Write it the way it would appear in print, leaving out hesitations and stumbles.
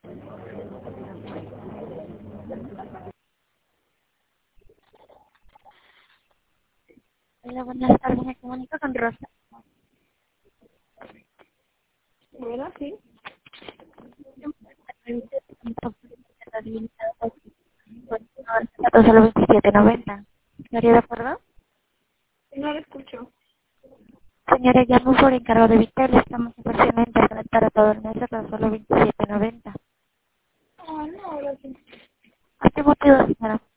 Hola, buenas tardes, me comunico con Rosa. Bueno, sí. Solo 27.90. ¿Estaría de acuerdo? No lo escucho. Señora, llamo por encargo de Vitel. Estamos ofreciendo internet para todo el mes a tan solo 27.90. Ah, no, gracias. ¿A qué motivo, señora?